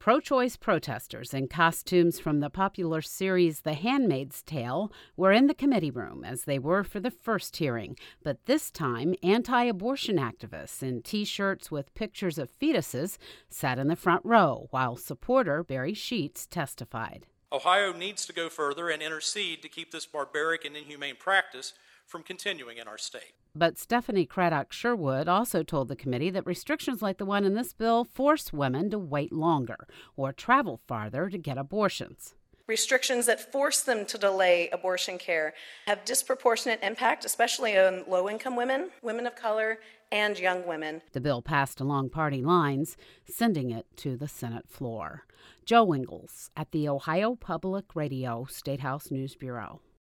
Pro-choice protesters in costumes from the popular series The Handmaid's Tale were in the committee room as they were for the first hearing. But this time, anti-abortion activists in T-shirts with pictures of fetuses sat in the front row while supporter Barry Sheets testified. Ohio needs to go further and intercede to keep this barbaric and inhumane practice from continuing in our state. But Stephanie Craddock Sherwood also told the committee that restrictions like the one in this bill force women to wait longer or travel farther to get abortions. Restrictions that force them to delay abortion care have disproportionate impact, especially on low-income women, women of color, and young women. The bill passed along party lines, sending it to the Senate floor. Joe Ingles at the Ohio Public Radio State House News Bureau.